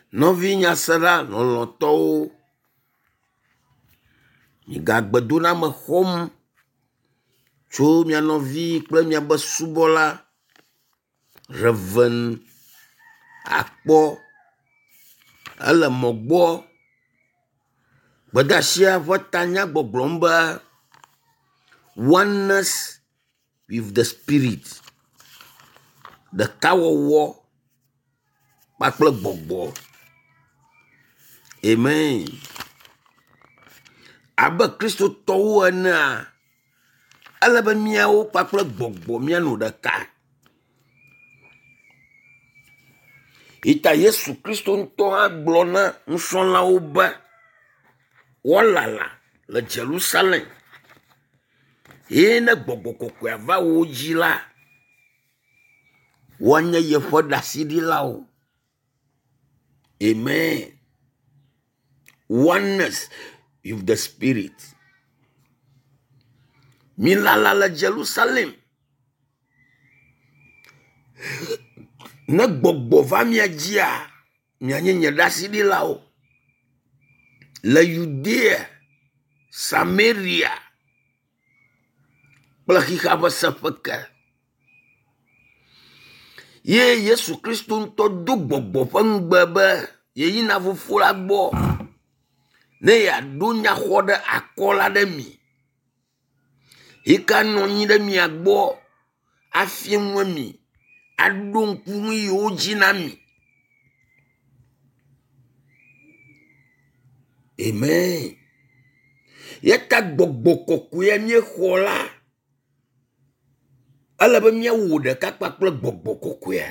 Nɔvi nyasera lɔlɔtɔwo, migagbedola me xɔm tso mia nɔvi kple miabe subɔla Reverend Akpɔ ele mɔ gbɔ. Gbedasia ƒe tanya gbɔgblɔm be oneness with the spirit, ɖekawɔwɔ kpakple gbɔgbɔ. Amen. Abe kristotɔwo enea, ele be miawo kpakple gbɔgbɔ mianɔ ɖeka. Ita Yesu Kristo ŋutɔ hã gblɔ na nusrɔ̃lawo be woalala le Jerusalem. Ye ne gbɔgbɔ kɔkɔe va wo dzi la, woanye yeƒe ɖasiɖilawo. Amen. Oneness with the spirit. Milala le Jerusalem. Ne gbɔgbɔ va mia dzia, mianye nye ɖasiɖilawo. Le Judea, Samaria, kple xixa ƒe seƒe ke. Ye Yesu Kristo ŋutɔ do gbɔgbɔ ƒe ŋugbe be yeyina Fofo la gbɔ ne yeaɖo nyaxɔ ɖe akɔ la ɖe mi. Yika nɔ anyi ɖe mia gbɔ afie ŋu mi, aɖo ŋku nu yiwo dzi na mi. Amen. Yeta gbɔgbɔ kɔkɔe miexɔ la, ele be miawɔ ɖeka kpakple gbɔgbɔ kɔkɔe.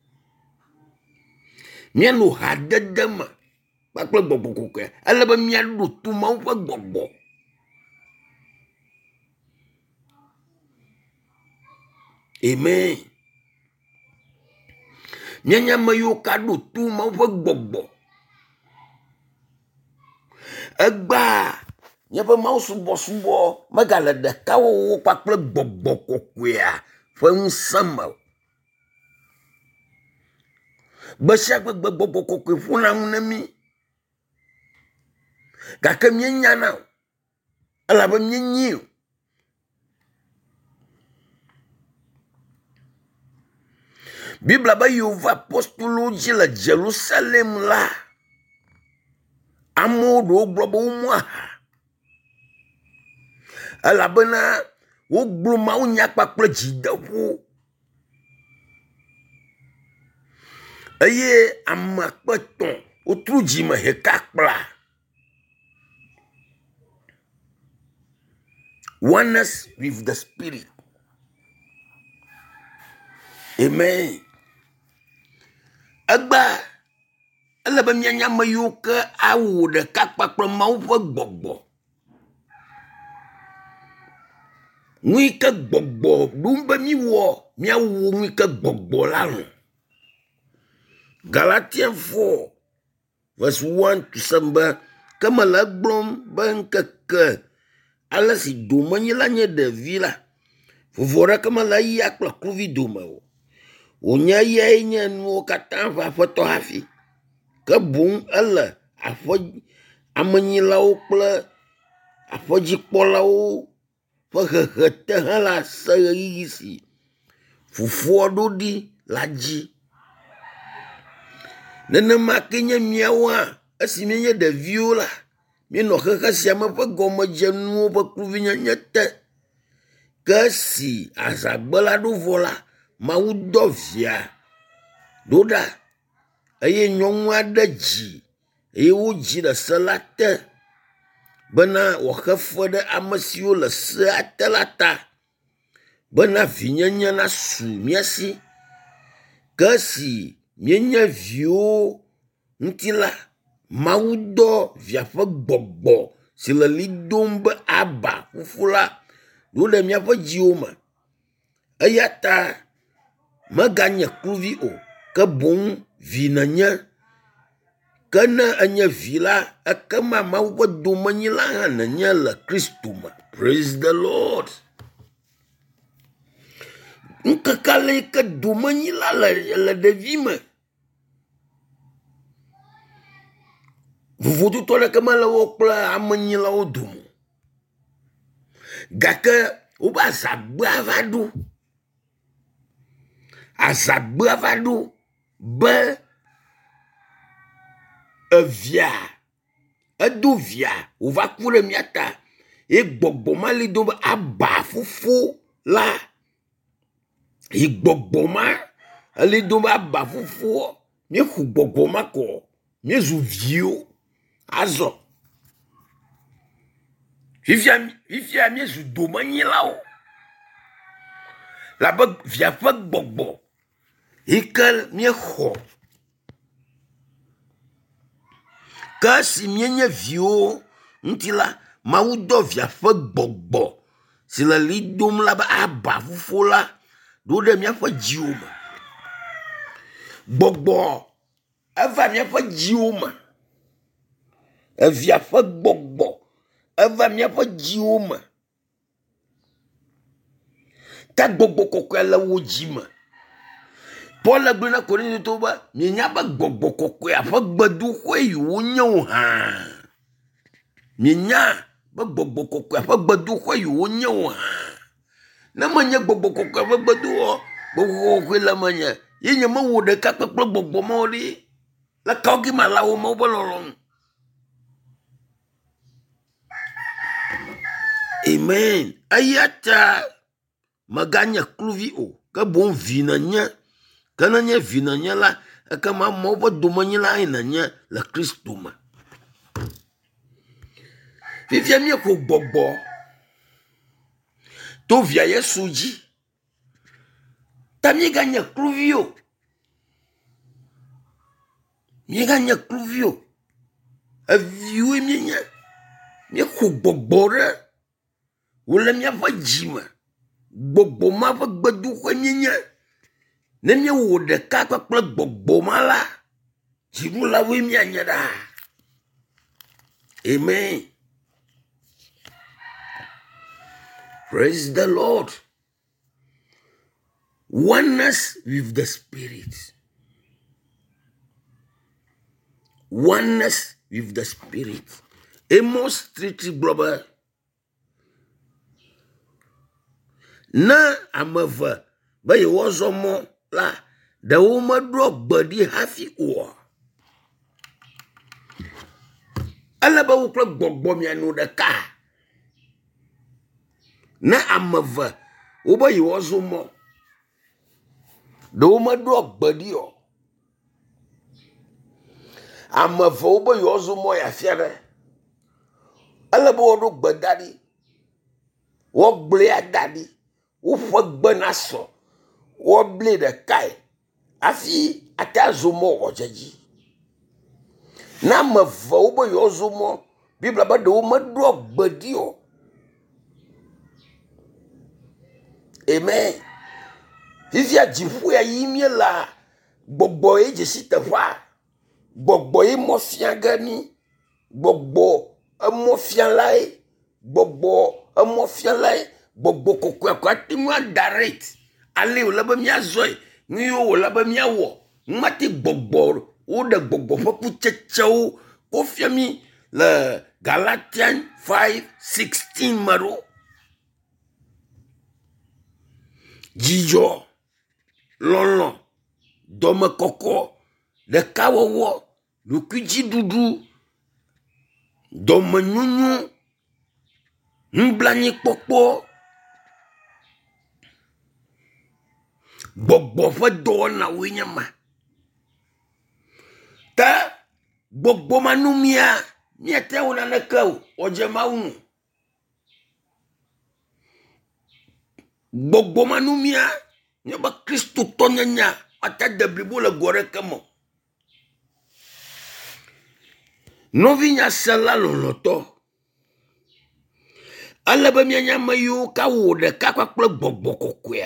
Mianɔ hadede me kpakple gbɔgbɔ kɔkɔe. Ele be miaɖo to Mawu ƒe gbɔgbɔ. Amen. Mianya ame yiwo ka ɖo to Mawu ƒe gbɔgbɔ. Egba miaƒe Mawu subɔsubɔ megale ɖekawɔwɔ kpakple gbɔgbɔ kɔkɔea ƒe ŋusẽ me. Gbe sia gbe gbɔgbɔ kɔkɔe ƒona ŋu ne mi. Gake mienya o, elabe mienyi o. Bibla be yewo va apostolowo dzi le Jerusalem la, amewo ɖewo gblɔ be womu aha. Elabena wogblɔ mawunya kpakple dzideƒo. Eye ame akpetɔ wotru dzime heka kpla. Oneness with the spirit. Amen. Egba ele be mianya ame yiwo ke awɔ ɖeka kpakple Mawu ƒe gbɔgbɔ. Nui ke gbɔgbɔ ɖum be miwɔ, miawɔ nui ke gbɔgbɔ la lɔ. Galatians 4 verse 1 to 7 be ke mele egblɔm be ŋkeke ale si domenyi la nye ɖevi la, vovo ɖeke mele eya kple kluvi dome o. Wònye eyae nye nuwo katã ƒe aƒetɔ hafi. Ke boŋ ele amenyilawo kple aƒedzikpɔlawo ƒe hehe te hã le ase ɣeyiɣi si Fofoa ɖo ɖi la dzi. Nenema ke nye miawo hã, esi mienye ɖeviwo la, mienɔ xexe sia me ƒe gɔmedzenuwo ƒe kluvinyenye te. Ke esi azagbe la ɖo vɔ la, Mawu dɔ via ɖo ɖa, eye nyɔnu aɖe dzi, eye wodzi le se la te, bena wòaxe fe ɖe ame siwo le sea te la ta, bena vinyenye nasu mía si. Ke esi mienye viwo ŋuti la, Mawu dɔ via ƒe gbɔgbɔ si le li dom be Aba, Fofo la, ɖo ɖe miaƒe dziwo me. Eya ta meganye kluvi o, ke boŋ vi nenye. Ke ne enye vi la, ekema Mawu ƒe domenyi la hã nenye le Kristo me. Praise the Lord. Ŋkeke le ke domenyi la le ɖevi me. Vovototo ɖeke mele wo kple amenyilawo dome. Gake wobe azagbea va ɖo. Azagbea va ɖo be evia edo via wova ku ɖe mía ta. Ye gbɔgbɔ ma li do be aba fofo la. Ye gbɔgbɔ ma li do be aba fofo. Mie xu gbɔgbɔ ma kɔ. Mie zu viwo. Azɔ. Fifia mie zu domenyilawo. Labe via ƒe gbɔgbɔ. Yike mie xɔ. Ke si mie nye viwo ŋuti la, Mawu dɔ via ƒe gbɔgbɔ si le li dom la be aba fofo la ɖo ɖe míaƒe dziwo me. Gbɔgbɔ eva míaƒe dziwo me. Evia ƒe gbɔgbɔ eva míaƒe dziwo me. Ta gbɔgbɔ kɔkɔe le wo dzi me. Paul le gblɔ na Korinto be mienya be gbɔgbɔ kɔkɔe ƒe gbedoxɔe yi wonye o hã. Mienya be gbɔgbɔ kɔkɔe ƒe gbedoxɔe yi wonye o hã. Ne menye gbɔgbɔ kɔkɔe ƒe gbedoxɔ, gbɔgbɔ kɔkɔe le menye, ye nye me wo ɖeka kpekple gbɔgbɔ mawo ɖi. Le kawo ke ma la wo mawo be lɔlɔ̃nu. Amen. Eya ta meganye kluvi o, ke boŋ vi nenye. Ke nenye vi nenye la, ekema mawo ƒe domenyila nenye le Kristo me. Fifia míeƒo gbɔgbɔ to via Yesu dzi. Ta míeganye kluvi o. Míeganye kluvi o. Eviwoe míenye. Míexo gbɔgbɔ ɖe wole míaƒe dzi me. Gbɔgbɔ ma ƒe gbedoxɔe míenye. Ne míewɔ ɖeka kpakple gbɔgbɔ ma la, dziɖulawoe míanye ɖa. Amen. Praise the Lord. Oneness with the Spirit. Oneness with the Spirit. Amos 3:3, brother. Na ameve be ye wozo mo la, de wo me ɖo gbedi hafi o. Ele be wo kple gbɔgbɔ mianu ɖeka. Na ameve wo be ye wozo mo. De wo me ɖo gbedi o. Ameve wo be ye wozo mo ya fia ɖe. Ele be wo ɖo gbedadi. Wo gblea dadi. Wo ƒe gbe na sɔ. Wo ble ɖekae. Afi ata zo mo ɔdzedzi. Na ameve wo be yewo zo mo. Bibla be ɖewo meɖo gbedi o. Amen. Fifia dziƒo ya yi mie la. Gbɔgbɔ ye dzesi teƒea. Gbɔgbɔ ye mo fia ge mi. Gbɔgbɔ emo fia lae. Gbɔgbɔ emo fia lae. Gbɔgbɔ kɔkɔe ko ati mu direct. Ale wole be miazɔe. Nuyo wole be miawɔ. Mati gbɔgbɔ wo de gbɔgbɔ ƒe kutsetsewo wo fia mi le Galatians 5:16 me ɖo. Dzidzɔ, lɔlɔ, dɔmekɔkɔ, ɖekawɔwɔ, ɖokuidziɖuɖu, dɔmenyonyo, nublanuikpɔkpɔ, gbɔgbɔ ƒe dɔwɔnawoe nye ma. Ke gbɔgbɔ ma nu mia, miate wo naneke o, wodze Mawu ŋu. Gbɔgbɔ ma nu mia, nye be Kristo tɔ nyanya, ata de blibo le go ɖeke me. Novi nya se la lɔlɔtɔ. Ale be mianya me yiwo ka wo ɖeka kpakple gbɔgbɔ kɔkɔea.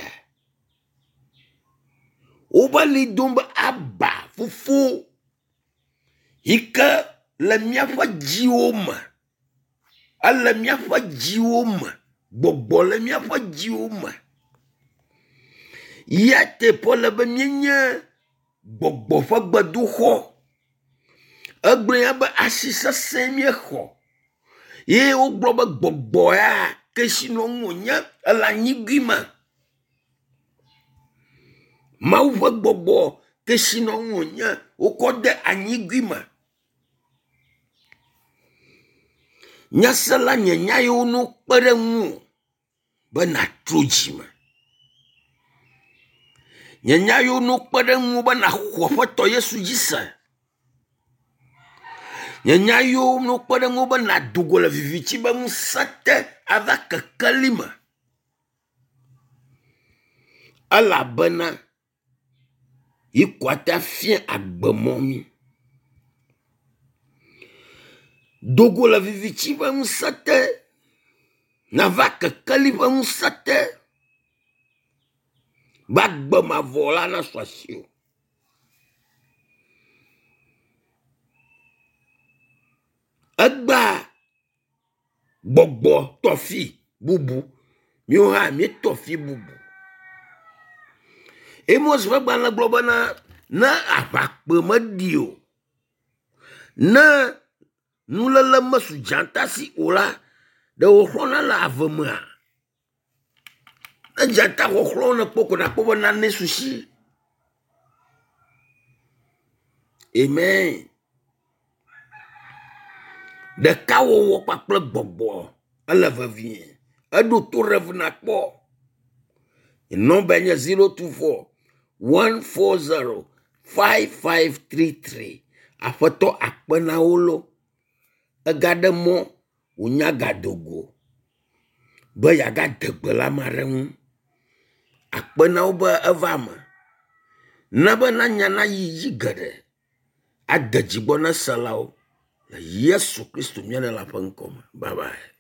Wo be li dom be aba fofo. Yike le miaƒe dziwo me. Ele miaƒe dziwo me. Gbɔgbɔ le miaƒe dziwo me. Ya te Paul be mienye gbɔgbɔ ƒe gbedoxɔ. egblẽ be asi sesẽ miexɔ ye wogblɔ be gbɔgbɔ ya kesinɔŋu nye ele anyigui me Mawu ƒe gbɔgbɔ kesinɔŋu nye wokɔ de anyigui me nyase la nye nya yiwo no kpe ɖe ŋu be natro dzi me nye nya yiwo no kpe ɖe ŋu be naxɔ Aƒetɔ Yesu dzi se nye nya yiwo no kpe ɖe ŋu be nado go le vivitsi be ŋusẽ te ava kekeli me elabena yi ko ate fia agbemɔ mi dogo le vivitsi be ŋusẽ te nava kekeli be ŋusẽ te ba gbe mavɔ la na sɔ asi o egba gbɔgbɔ tɔfi bubu miwo hã mi tɔfi bubu Amos ƒe gbalẽ gblɔ bena ne aʋakpe meɖi o ne nuléle mesu dzãtasi o la ɖe wòxlɔna le ave mea ne dzãta xɔxlɔ ne kpɔ ko nakpɔ be nane susi amen ɖeka wɔwɔ kpakple gbɔgbɔ ele vevie eɖo to rev nakpɔ nɔmba nye 024-140-5533 Aƒetɔ akpenawo lo egaɖe mɔ wònya gadogo be yagade gbe la ma ɖe ŋu akpenawo be eva me na be nanya na yi geɖe ade dzigbɔ na selawo le Yesu Kristo mía la ƒe ŋkɔ me bye bye